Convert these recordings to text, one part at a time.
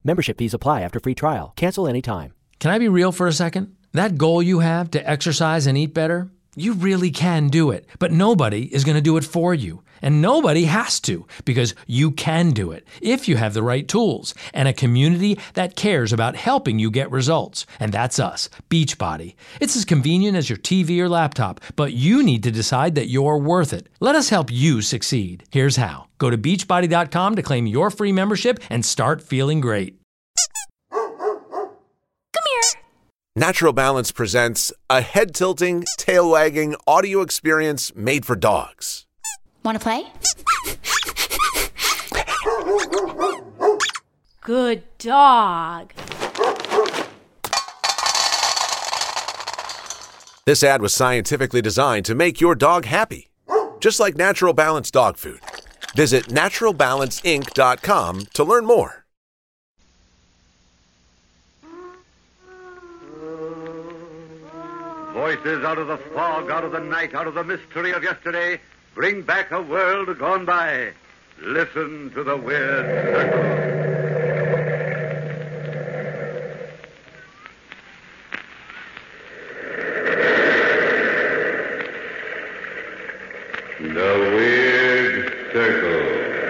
Membership fees apply after free trial. Cancel anytime. Can I be real for a second? That goal you have to exercise and eat better, you really can do it. But nobody is going to do it for you. And nobody has to, because you can do it if you have the right tools and a community that cares about helping you get results. And that's us, Beachbody. It's as convenient as your TV or laptop, but you need to decide that you're worth it. Let us help you succeed. Here's how. Go to Beachbody.com to claim your free membership and start feeling great. Natural Balance presents a head-tilting, tail-wagging audio experience made for dogs. Want to play? Good dog. This ad was scientifically designed to make your dog happy, just like Natural Balance dog food. Visit naturalbalanceinc.com to learn more. Voices out of the fog, out of the night, out of the mystery of yesterday, bring back a world gone by. Listen to the Weird Circle. The Weird Circle.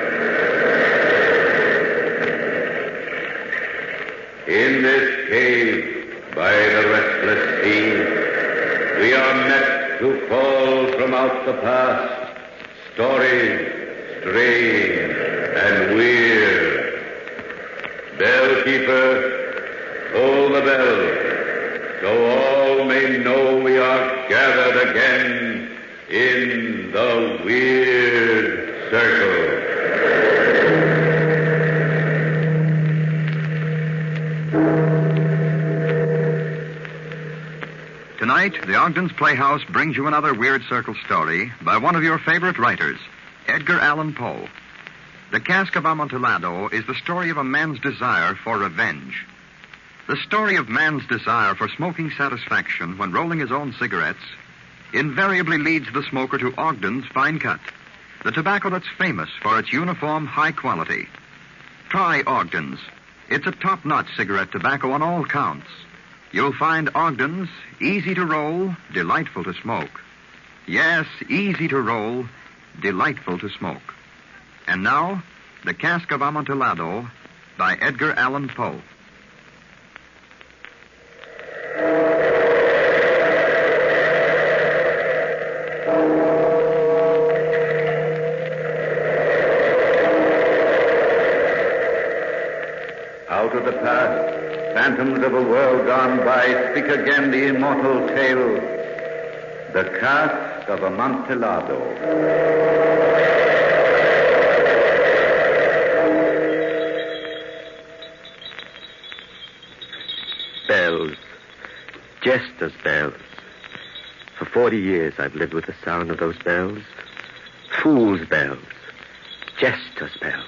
In this cave by the restless sea, we are met to call from out the past stories strange and weird. Bellkeeper, toll the bell, so all may know we are gathered again in the Weird Circle. Tonight, the Ogden's Playhouse brings you another Weird Circle story by one of your favorite writers, Edgar Allan Poe. The Cask of Amontillado is the story of a man's desire for revenge. The story of man's desire for smoking satisfaction when rolling his own cigarettes invariably leads the smoker to Ogden's Fine Cut, the tobacco that's famous for its uniform high quality. Try Ogden's. It's a top-notch cigarette tobacco on all counts. You'll find Ogden's easy to roll, delightful to smoke. Yes, easy to roll, delightful to smoke. And now, The Cask of Amontillado by Edgar Allan Poe. Out of the past, phantoms of a world gone by, speak again the immortal tale, The Cask of Amontillado. Bells. Jester's bells. For 40 years I've lived with the sound of those bells. Fool's bells. Jester's bells.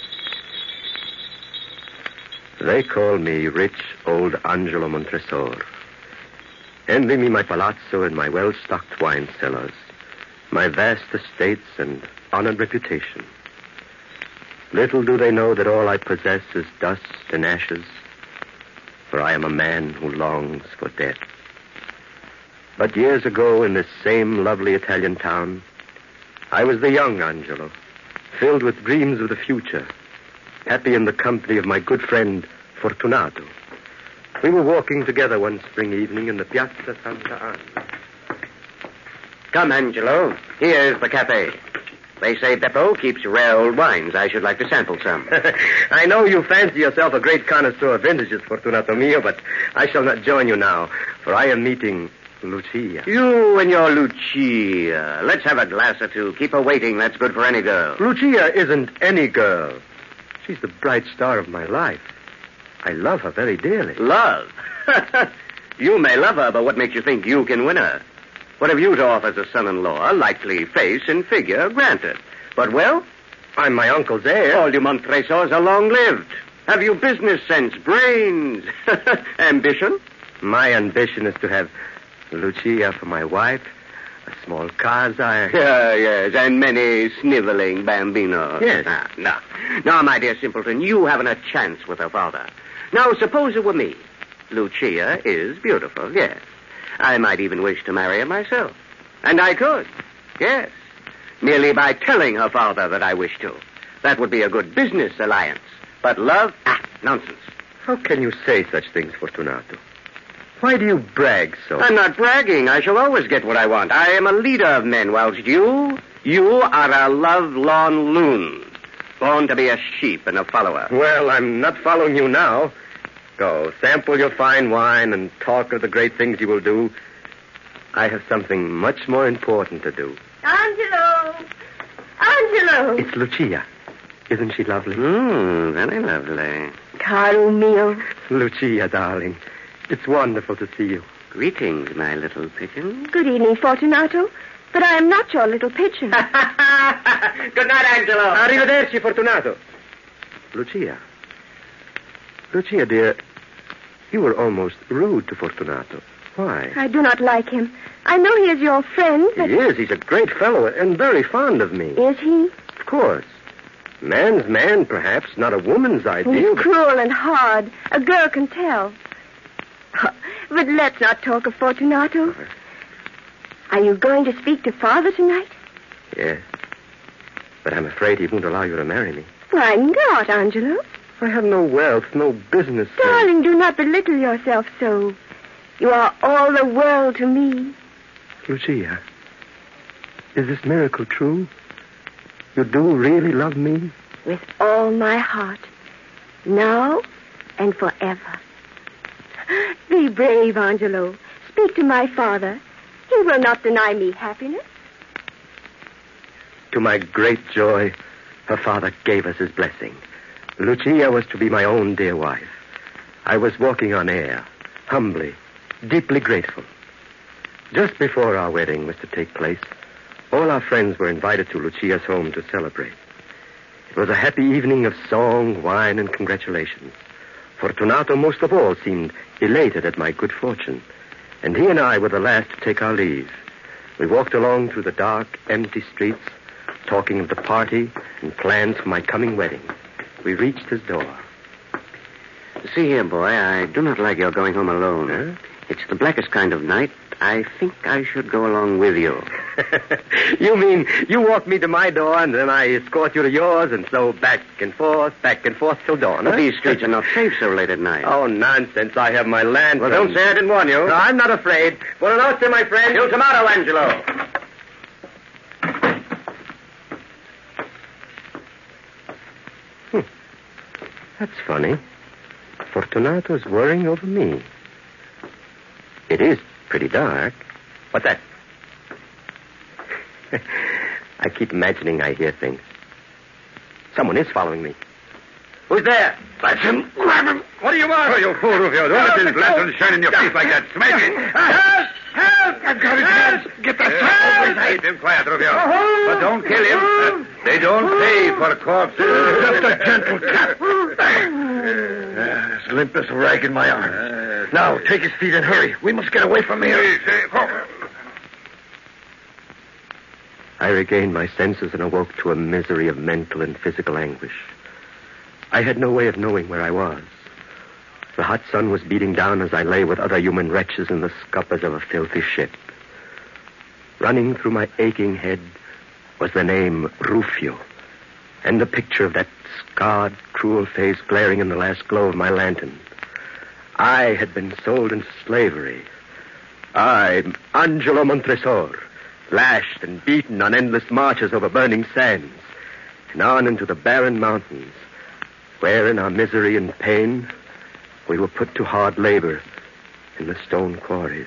They call me rich old Angelo Montresor. Envy me my palazzo and my well-stocked wine cellars, my vast estates and honored reputation. Little do they know that all I possess is dust and ashes, for I am a man who longs for death. But years ago, in this same lovely Italian town, I was the young Angelo, filled with dreams of the future, happy in the company of my good friend Fortunato. We were walking together one spring evening in the Piazza Santa Anna. Come, Angelo. Here's the cafe. They say Beppo keeps rare old wines. I should like to sample some. I know you fancy yourself a great connoisseur of vintages, Fortunato mio, but I shall not join you now, for I am meeting Lucia. You and your Lucia. Let's have a glass or two. Keep her waiting. That's good for any girl. Lucia isn't any girl. She's the bright star of my life. I love her very dearly. Love? You may love her, but what makes you think you can win her? What have you to offer as a son-in-law? Likely face and figure, granted. But, well, I'm my uncle's heir. All you Montresors are long-lived. Have you business sense, brains, ambition? My ambition is to have Lucia for my wife, A small car, sire. Yes, and many sniveling bambinos. Yes. No. Now, my dear simpleton, you haven't a chance with her father. Now, suppose it were me. Lucia is beautiful, yes. I might even wish to marry her myself. And I could, yes. Merely by telling her father that I wish to. That would be a good business alliance. But love? Nonsense. How can you say such things, Fortunato? Why do you brag so? I'm not bragging. I shall always get what I want. I am a leader of men, whilst you are a love-lorn loon. Born to be a sheep and a follower. Well, I'm not following you now. Go, sample your fine wine and talk of the great things you will do. I have something much more important to do. Angelo! Angelo! It's Lucia. Isn't she lovely? Very lovely. Caro mio. Lucia, darling. It's wonderful to see you. Greetings, my little pigeon. Good evening, Fortunato. But I am not your little pigeon. Good night, Angelo. Arrivederci, Fortunato. Lucia. Lucia, dear, you were almost rude to Fortunato. Why? I do not like him. I know he is your friend, but... He is. He's a great fellow and very fond of me. Is he? Of course. Man's man, perhaps, not a woman's ideal. He's cruel and hard. A girl can tell. But let's not talk of Fortunato. Are you going to speak to Father tonight? Yes. But I'm afraid he won't allow you to marry me. Why not, Angelo? I have no wealth, no business. Darling, do not belittle yourself so. You are all the world to me. Lucia, is this miracle true? You do really love me? With all my heart. Now and forever. Be brave, Angelo. Speak to my father. He will not deny me happiness. To my great joy, her father gave us his blessing. Lucia was to be my own dear wife. I was walking on air, humbly, deeply grateful. Just before our wedding was to take place, all our friends were invited to Lucia's home to celebrate. It was a happy evening of song, wine, and congratulations. Fortunato, most of all, seemed elated at my good fortune, and he and I were the last to take our leave. We walked along through the dark, empty streets, talking of the party and plans for my coming wedding. We reached his door. See here, boy, I do not like your going home alone. Huh? It's the blackest kind of night. I think I should go along with you. You mean you walk me to my door and then I escort you to yours and so back and forth till dawn, huh? But these streets are not safe so late at night. Oh, nonsense. I have my land. Well, don't say I didn't warn you. No, I'm not afraid. Buonanotte, my friend. Till tomorrow, Angelo. That's funny. Fortunato's worrying over me. It is pretty dark. What's that? I keep imagining I hear things. Someone is following me. Who's there? That's him. Grab him. What do you want? Oh, you fool, Rufio. Don't let this lantern shine in your face like that. Smash it. Help! Help! I've got his hands. Get that son of a... Keep him quiet, Rufio. But don't kill him. They don't pay for corpses. Just a gentle tap. As limp as a rag in my arm. Now, take his feet and hurry. We must get away from here. I regained my senses and awoke to a misery of mental and physical anguish. I had no way of knowing where I was. The hot sun was beating down as I lay with other human wretches in the scuppers of a filthy ship. Running through my aching head was the name Rufio, and the picture of that scarred, cruel face glaring in the last glow of my lantern. I had been sold into slavery. I, Angelo Montresor, lashed and beaten on endless marches over burning sands, and on into the barren mountains, where in our misery and pain we were put to hard labor in the stone quarries.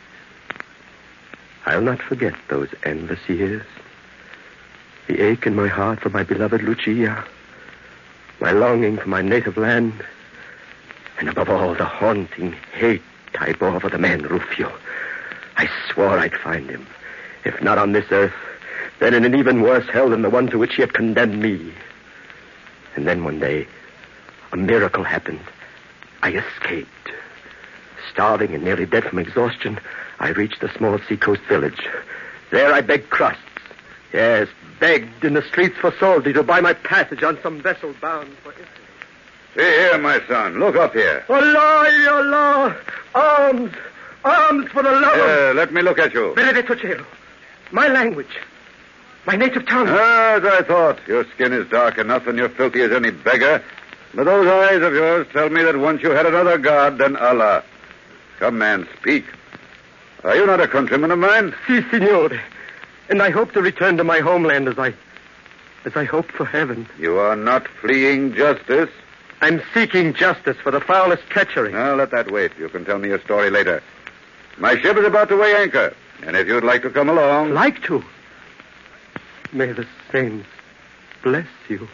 I'll not forget those endless years. The ache in my heart for my beloved Lucia, my longing for my native land, and above all, the haunting hate I bore for the man Rufio. I swore I'd find him, if not on this earth, then in an even worse hell than the one to which he had condemned me. And then one day, a miracle happened. I escaped. Starving and nearly dead from exhaustion, I reached a small seacoast village. There I begged crusts. Yes, begged in the streets for soldi to buy my passage on some vessel bound for Italy. See here, my son. Look up here. Allah, Allah! Arms! Arms for the love of... Let me look at you. Benedetto Cielo. My language. My native tongue. As I thought. Your skin is dark enough and you're filthy as any beggar. But those eyes of yours tell me that once you had another god than Allah. Come, man, speak. Are you not a countryman of mine? Si, signore. And I hope to return to my homeland as I hope for heaven. You are not fleeing justice. I'm seeking justice for the foulest treachery. Now, let that wait. You can tell me your story later. My ship is about to weigh anchor. And if you'd like to come along... Like to? May the saints bless you.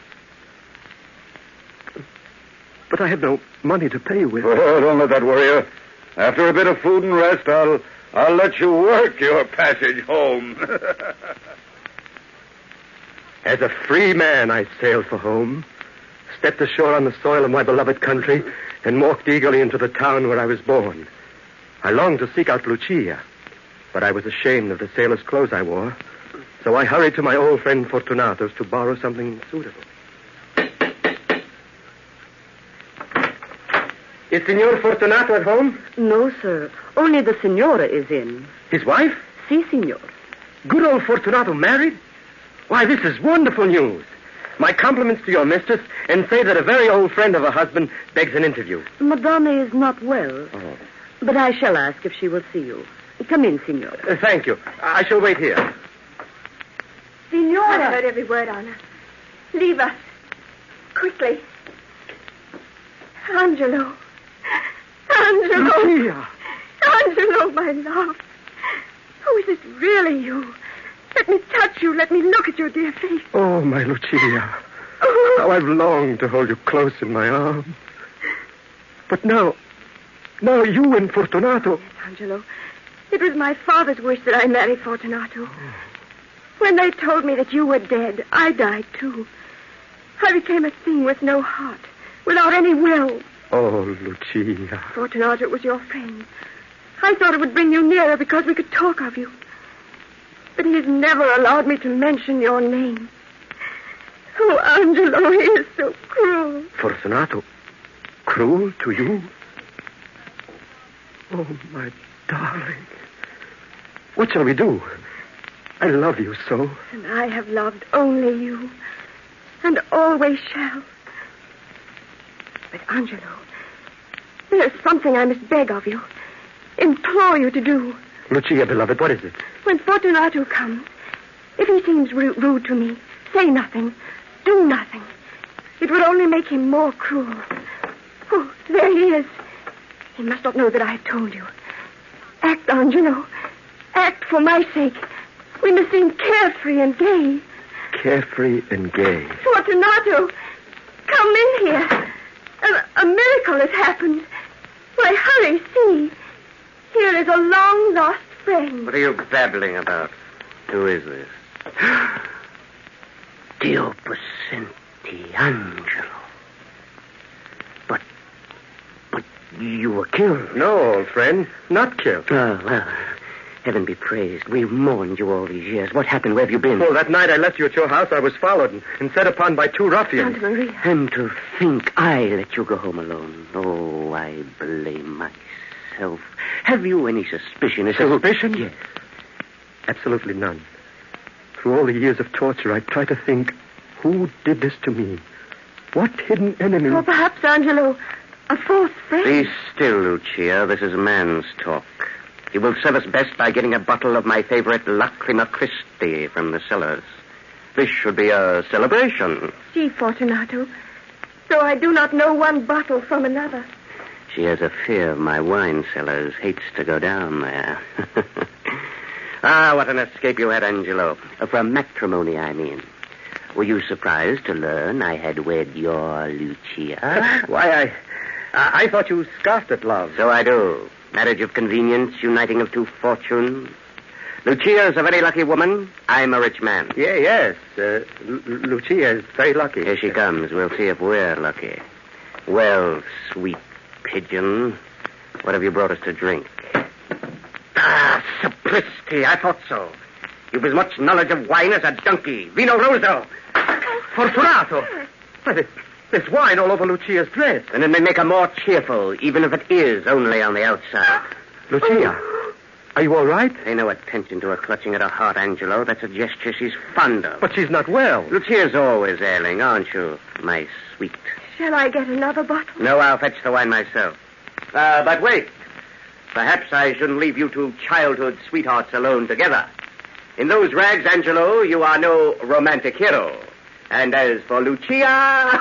But I have no money to pay you with. Oh, don't let that worry you. After a bit of food and rest, I'll let you work your passage home. As a free man, I sailed for home, stepped ashore on the soil of my beloved country, and walked eagerly into the town where I was born. I longed to seek out Lucia, but I was ashamed of the sailor's clothes I wore, so I hurried to my old friend Fortunato's to borrow something suitable. Is Signor Fortunato at home? No, sir. Only the Signora is in. His wife? Si, Signor. Good old Fortunato married? Why, this is wonderful news. My compliments to your mistress, and say that a very old friend of her husband begs an interview. Madame is not well. Oh. But I shall ask if she will see you. Come in, Signor. Thank you. I shall wait here. Signora! I've heard every word, Anna. Leave us. Quickly. Angelo. Angelo. Lucia. Angelo, my love. Oh, is it really you? Let me touch you. Let me look at your dear face. Oh, my Lucia. Oh. How I've longed to hold you close in my arms. But now you and Fortunato... Yes, Angelo. It was my father's wish that I marry Fortunato. When they told me that you were dead, I died, too. I became a thing with no heart, without any will. Oh, Lucia. Fortunato was your friend. I thought it would bring you nearer because we could talk of you. But he has never allowed me to mention your name. Oh, Angelo, he is so cruel. Fortunato? Cruel to you? Oh, my darling. What shall we do? I love you so. And I have loved only you. And always shall. But, Angelo, there is something I must beg of you. Implore you to do. Lucia, beloved, what is it? When Fortunato comes, if he seems rude to me, say nothing. Do nothing. It would only make him more cruel. Oh, there he is. He must not know that I have told you. Act, Angelo. Act for my sake. We must seem carefree and gay. Carefree and gay. Fortunato, come in here. A miracle has happened. Why, hurry, see. Here is a long-lost friend. What are you babbling about? Who is this? Dio Possenti, Angelo. But you were killed. No, old friend, not killed. Oh, well, heaven be praised. We mourned you all these years. What happened? Where have you been? Well, that night I left you at your house, I was followed and set upon by two ruffians. Santa Maria. And to think I let you go home alone. Oh, I blame myself. Have you any suspicion as to... Suspicion? Yes. Absolutely none. Through all the years of torture, I try to think, who did this to me? What hidden enemy... Or perhaps, Angelo, a false friend. Be still, Lucia. This is man's talk. You will serve us best by getting a bottle of my favorite Lacrima Christi from the cellars. This should be a celebration. See, Fortunato, though I do not know one bottle from another. She has a fear my wine cellars hates to go down there. Ah, what an escape you had, Angelo. From matrimony, I mean. Were you surprised to learn I had wed your Lucia? Why, I thought you scoffed at love. So I do. Marriage of convenience, uniting of two fortunes. Lucia's a very lucky woman. I'm a rich man. Yeah, yes. Lucia is very lucky. Here she comes. We'll see if we're lucky. Well, sweet pigeon, what have you brought us to drink? Ah, sapristi, I thought so. You've as much knowledge of wine as a donkey. Vino Rosso. Fortunato! But there's wine all over Lucia's dress. And it may make her more cheerful, even if it is only on the outside. Lucia, are you all right? Pay no attention to her clutching at her heart, Angelo. That's a gesture she's fond of. But she's not well. Lucia's always ailing, aren't you, my sweet? Shall I get another bottle? No, I'll fetch the wine myself. But wait. Perhaps I shouldn't leave you two childhood sweethearts alone together. In those rags, Angelo, you are no romantic hero. And as for Lucia...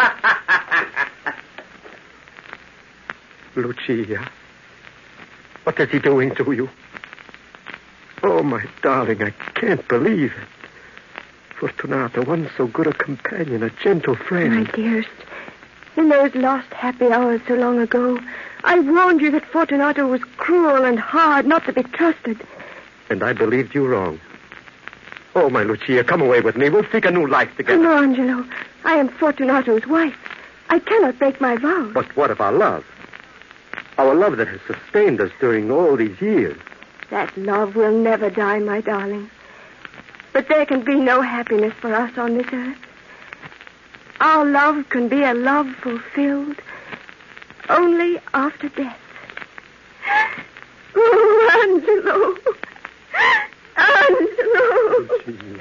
Lucia, what is he doing to you? Oh, my darling, I can't believe it. Fortunato, once so good a companion, a gentle friend. My dearest, in those lost happy hours so long ago, I warned you that Fortunato was cruel and hard, not to be trusted. And I believed you wrong. Oh, my Lucia, come away with me. We'll seek a new life together. No, Angelo. I am Fortunato's wife. I cannot break my vow. But what of our love? Our love that has sustained us during all these years. That love will never die, my darling. But there can be no happiness for us on this earth. Our love can be a love fulfilled only after death. Oh, Angelo. Angelo.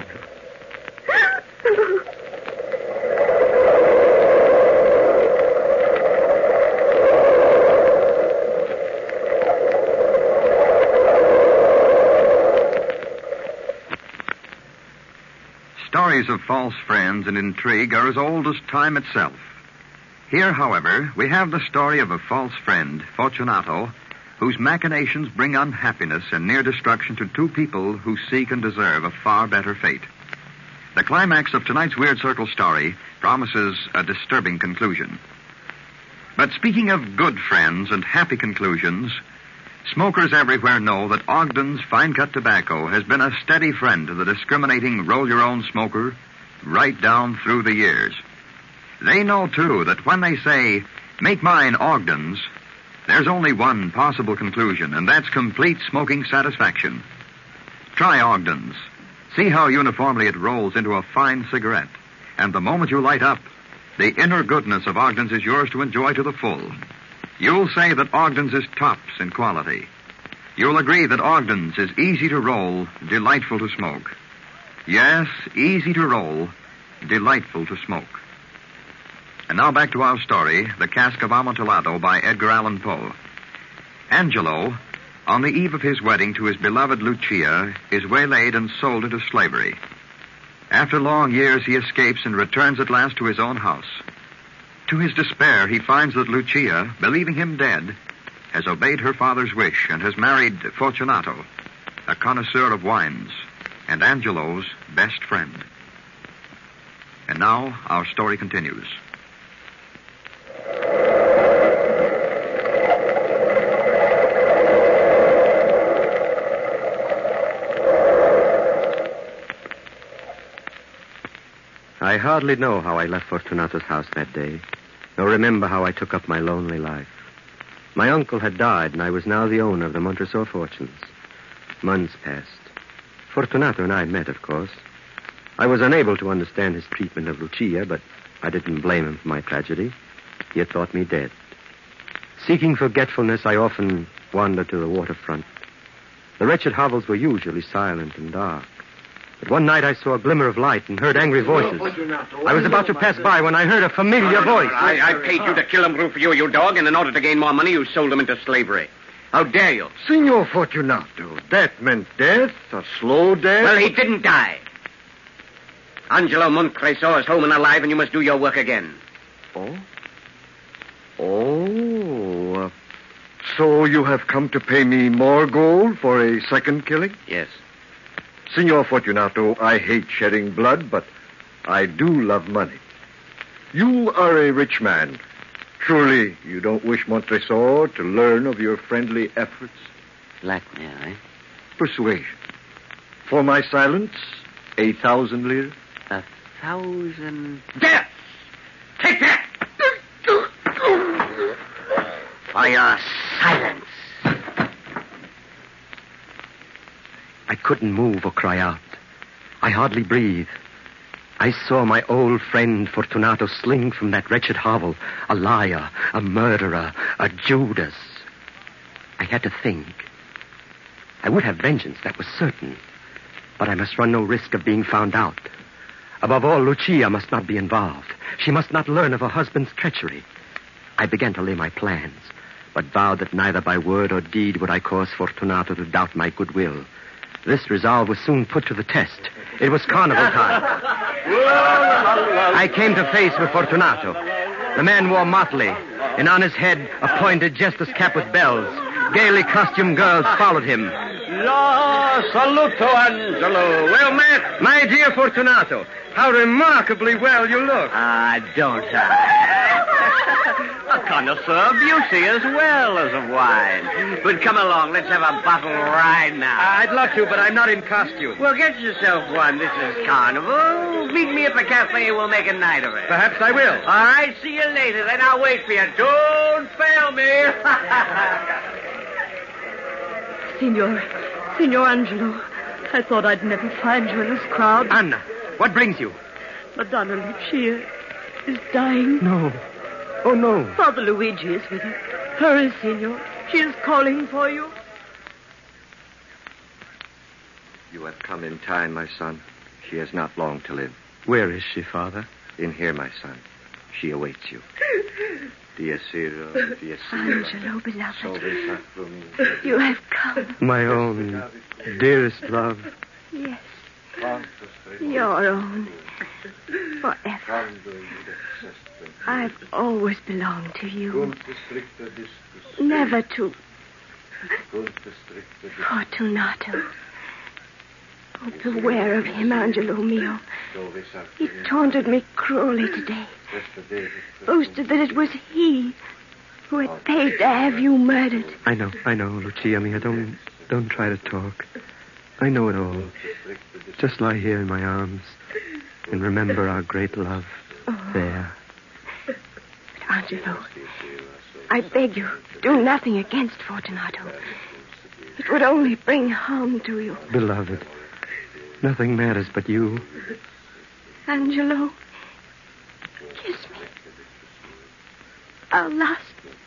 Stories of false friends and intrigue are as old as time itself. Here, however, we have the story of a false friend, Fortunato, whose machinations bring unhappiness and near destruction to two people who seek and deserve a far better fate. The climax of tonight's Weird Circle story promises a disturbing conclusion. But speaking of good friends and happy conclusions, smokers everywhere know that Ogden's Fine Cut Tobacco has been a steady friend to the discriminating roll-your-own smoker right down through the years. They know, too, that when they say, "Make mine Ogden's," there's only one possible conclusion, and that's complete smoking satisfaction. Try Ogden's. See how uniformly it rolls into a fine cigarette. And the moment you light up, the inner goodness of Ogden's is yours to enjoy to the full. You'll say that Ogden's is tops in quality. You'll agree that Ogden's is easy to roll, delightful to smoke. Yes, easy to roll, delightful to smoke. And now back to our story, The Cask of Amontillado by Edgar Allan Poe. Angelo, on the eve of his wedding to his beloved Lucia, is waylaid and sold into slavery. After long years, he escapes and returns at last to his own house. To his despair, he finds that Lucia, believing him dead, has obeyed her father's wish and has married Fortunato, a connoisseur of wines, and Angelo's best friend. And now, our story continues. I hardly know how I left Fortunato's house that day, nor remember how I took up my lonely life. My uncle had died, and I was now the owner of the Montresor fortunes. Months passed. Fortunato and I met, of course. I was unable to understand his treatment of Lucia, but I didn't blame him for my tragedy. He had thought me dead. Seeking forgetfulness, I often wandered to the waterfront. The wretched hovels were usually silent and dark. But one night I saw a glimmer of light and heard angry voices. I was about to pass by when I heard a familiar voice. I paid you to kill him, Rufio, you dog, and in order to gain more money, you sold him into slavery. How dare you? Signor Fortunato, that meant death, a slow death. Well, he didn't die. Angelo Montresor is home and alive, and you must do your work again. Oh? So you have come to pay me more gold for a second killing? Yes. Signor Fortunato, I hate shedding blood, but I do love money. You are a rich man. Surely you don't wish Montresor to learn of your friendly efforts? Blackmail, eh? Persuasion. For my silence, 1,000 lire? 1,000... Death! Take that! For your silence. I couldn't move or cry out. I hardly breathed. I saw my old friend Fortunato sling from that wretched hovel, a liar, a murderer, a Judas. I had to think. I would have vengeance, that was certain. But I must run no risk of being found out. Above all, Lucia must not be involved. She must not learn of her husband's treachery. I began to lay my plans, but vowed that neither by word or deed would I cause Fortunato to doubt my goodwill. This resolve was soon put to the test. It was carnival time. I came to face with Fortunato. The man wore motley, and on his head a pointed jester's cap with bells. Gaily costumed girls followed him. La saluto, Angelo. Well met. My dear Fortunato, how remarkably well you look. Don't I? A connoisseur of beauty as well as of wine. But come along, let's have a bottle right now. I'd love to, but I'm not in costume. Well, get yourself one. This is carnival. Meet me at the cafe. We'll make a night of it. Perhaps I will. All right, see you later. Then I'll wait for you. Don't fail me. Signor Angelo, I thought I'd never find you in this crowd. Anna, what brings you? Madonna Lucia is dying. No. Oh, no. Father Luigi is with her. Hurry, Signor. She is calling for you. You have come in time, my son. She has not long to live. Where is she, Father? In here, my son. She awaits you. Angelo, beloved, you have come. My own dearest love. Yes, your own. Forever. I've always belonged to you. Never to Fortunato. Oh, beware of him, Angelo mio. He taunted me cruelly today. Boasted that it was he who had paid to have you murdered. I know, Lucia mia. Don't try to talk. I know it all. Just lie here in my arms and remember our great love. There. But Angelo, I beg you, do nothing against Fortunato. It would only bring harm to you. Beloved, nothing matters but you. Angelo, kiss me. Our last.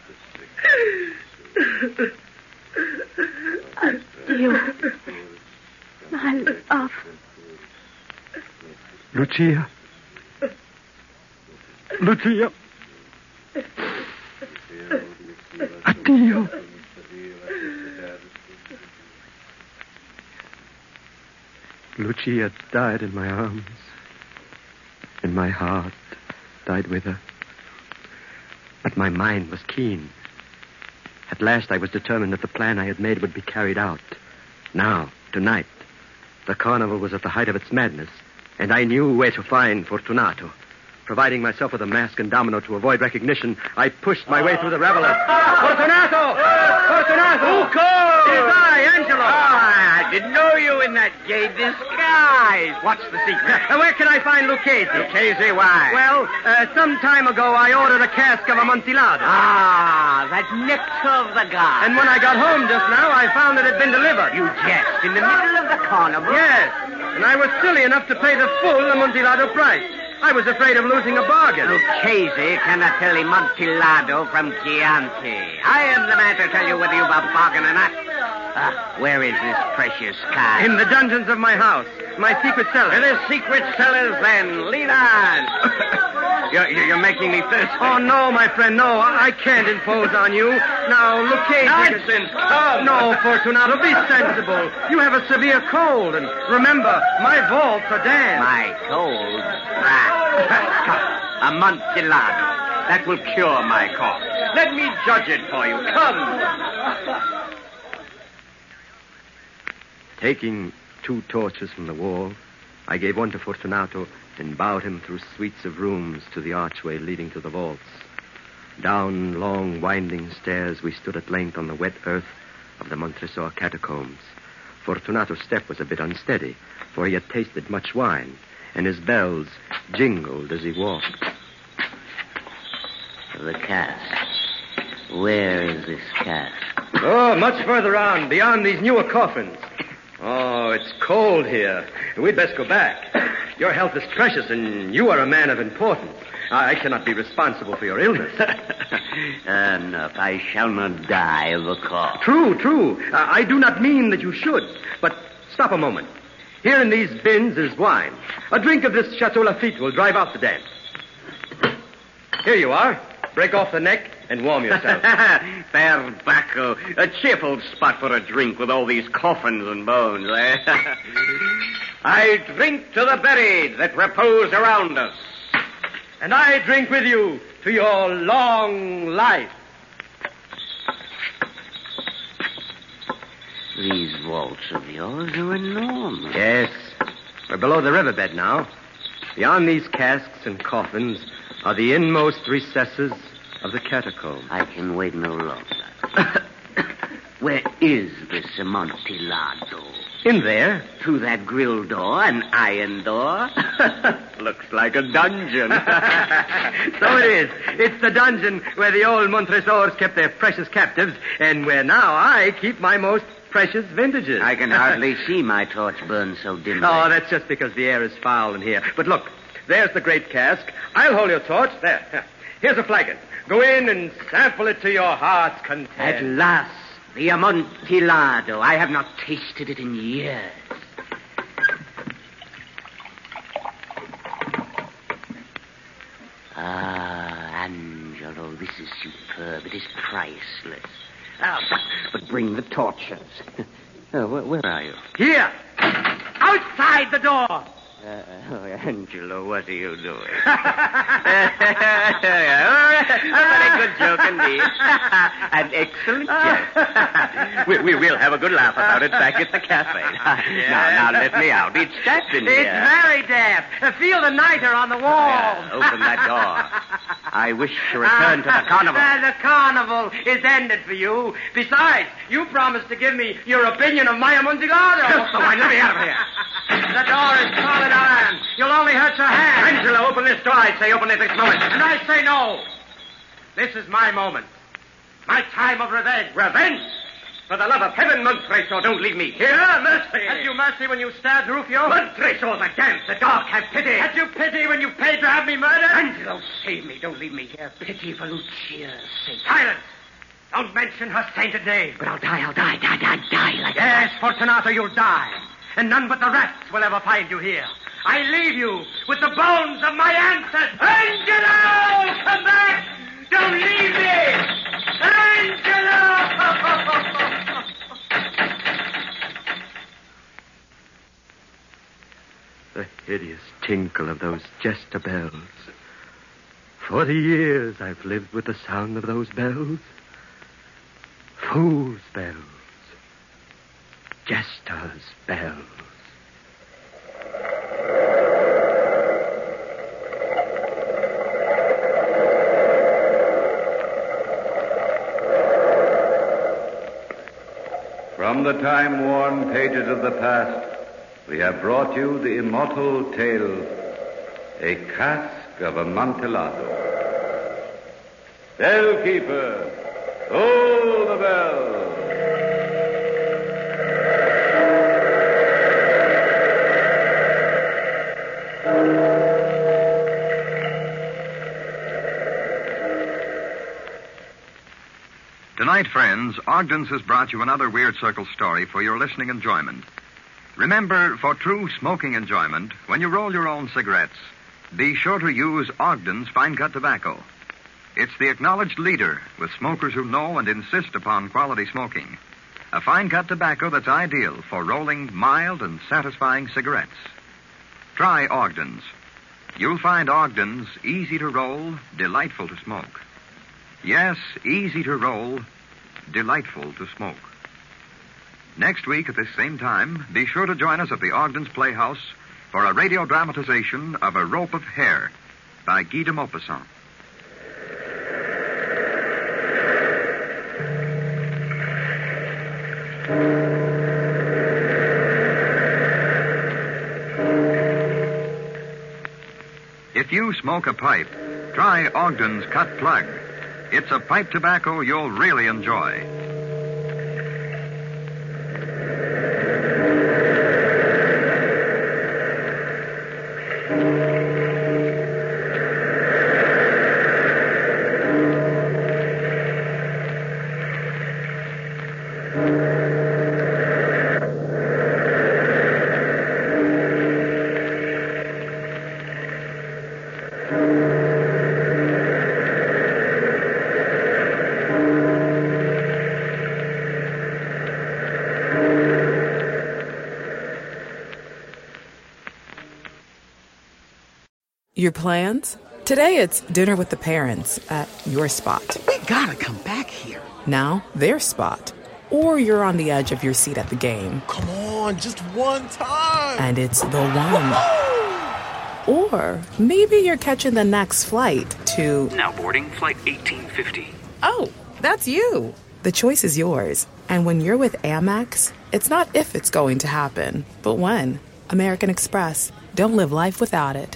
Adieu. My love. Lucia. Addio. Lucia died in my arms, and my heart died with her. But my mind was keen. At last I was determined that the plan I had made would be carried out. Now, tonight, the carnival was at the height of its madness, and I knew where to find Fortunato. Providing myself with a mask and domino to avoid recognition, I pushed my way through the revelers. Fortunato! Who called? It is I, Angelo. I didn't know you in that gay disguise. What's the secret? Where can I find Lucchese? Lucchese, why? Well, some time ago I ordered a cask of Amontillado. That nectar of the gods. And when I got home just now, I found it had been delivered. You jest. In the middle of the carnival? Yes. And I was silly enough to pay the full Amontillado price. I was afraid of losing a bargain. Lucchese cannot tell Amontillado from Chianti. I am the man to tell you whether you've a bargain or not. Where is this precious cask? In the dungeons of my house. My secret cellar. To the secret cellars, then. Lead on. You're making me thirsty. Oh, no, my friend, no. I can't impose on you. Now, Lucchese... Nonsense, come. No, Fortunato, be sensible. You have a severe cold, and remember, my vaults are damp. My cold? Amontillado. That will cure my cough. Let me judge it for you. Come. Taking 2 torches from the wall, I gave one to Fortunato and bowed him through suites of rooms to the archway leading to the vaults. Down long, winding stairs, we stood at length on the wet earth of the Montresor catacombs. Fortunato's step was a bit unsteady, for he had tasted much wine, and his bells jingled as he walked. The cask. Where is this cask? Oh, much further on, beyond these newer coffins. Oh, it's cold here. We'd best go back. Your health is precious, and you are a man of importance. I cannot be responsible for your illness. Enough. I shall not die of a cough. True. I do not mean that you should. But stop a moment. Here in these bins is wine. A drink of this Chateau Lafite will drive out the damp. Here you are. Break off the neck and warm yourself. Fair Bacco. A cheerful spot for a drink with all these coffins and bones, eh? I drink to the buried that repose around us. And I drink with you to your long life. These vaults of yours are enormous. Yes. We're below the riverbed now. Beyond these casks and coffins are the inmost recesses of the catacomb. I can wait no longer. Where is this Amontillado? In there. Through that grill door, an iron door. Looks like a dungeon. So it is. It's the dungeon where the old Montresors kept their precious captives, and where now I keep my most precious vintages. I can hardly see my torch burn so dimly. Oh, that's just because the air is foul in here. But look, there's the great cask. I'll hold your torch. There. Here's a flagon. Go in and sample it to your heart's content. At last, the Amontillado. I have not tasted it in years. Ah, Angelo, this is superb. It is priceless. But bring the torches. Where are you? Here. Outside the door. Angelo, what are you doing? A very good joke indeed. An excellent joke. we will have a good laugh about it back at the cafe. Now, let me out. It's damp in here. It's very damp. Feel the niter on the wall. Open that door. I wish to return to the carnival. The carnival is ended for you. Besides, you promised to give me your opinion of my Amontillado. Let me out of here. The door is solid iron. You'll only hurt your hand. Angelo, open this door. I say open it this moment. And I say no. This is my moment. My time of revenge. Revenge? For the love of heaven, Montresor, don't leave me here. Mercy. Had you mercy when you stabbed Rufio? Montresor, the damned, the dark, have pity. Had you pity when you paid to have me murdered? Angelo, save me. Don't leave me here. Pity for Lucia's sake. Silence. Don't mention her sainted name. But I'll die like Yes, Fortunato, you'll die. And none but the rats will ever find you here. I leave you with the bones of my ancestors. Angelo! Come back! Don't leave me! Angelo! The hideous tinkle of those jester bells. 40 years I've lived with the sound of those bells. Fool's bells. Jester's bells. From the time-worn pages of the past, we have brought you the immortal tale, A Cask of Amontillado. Bellkeeper, toll the bell. Tonight, friends, Ogden's has brought you another Weird Circle story for your listening enjoyment. Remember, for true smoking enjoyment, when you roll your own cigarettes, be sure to use Ogden's Fine Cut Tobacco. It's the acknowledged leader with smokers who know and insist upon quality smoking. A fine cut tobacco that's ideal for rolling mild and satisfying cigarettes. Try Ogden's. You'll find Ogden's easy to roll, delightful to smoke. Yes, easy to roll, delightful to smoke. Next week at this same time, be sure to join us at the Ogden's Playhouse for a radio dramatization of A Rope of Hair by Guy de Maupassant. If you smoke a pipe, try Ogden's Cut Plug. It's a pipe tobacco you'll really enjoy. Your plans? Today it's dinner with the parents at your spot. We gotta come back here. Now, their spot. Or you're on the edge of your seat at the game. Come on, just one time. And it's the one. Or maybe you're catching the next flight to... Now boarding flight 1850. Oh, that's you. The choice is yours. And when you're with Amex, it's not if it's going to happen, but when. American Express. Don't live life without it.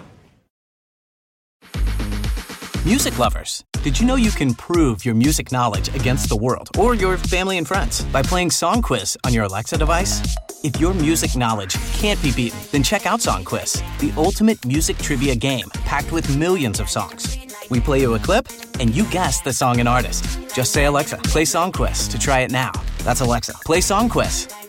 Music lovers, did you know you can prove your music knowledge against the world or your family and friends by playing Song Quiz on your Alexa device? If your music knowledge can't be beaten, then check out Song Quiz, the ultimate music trivia game packed with millions of songs. We play you a clip, and you guess the song and artist. Just say, Alexa, play Song Quiz to try it now. That's Alexa, play Song Quiz.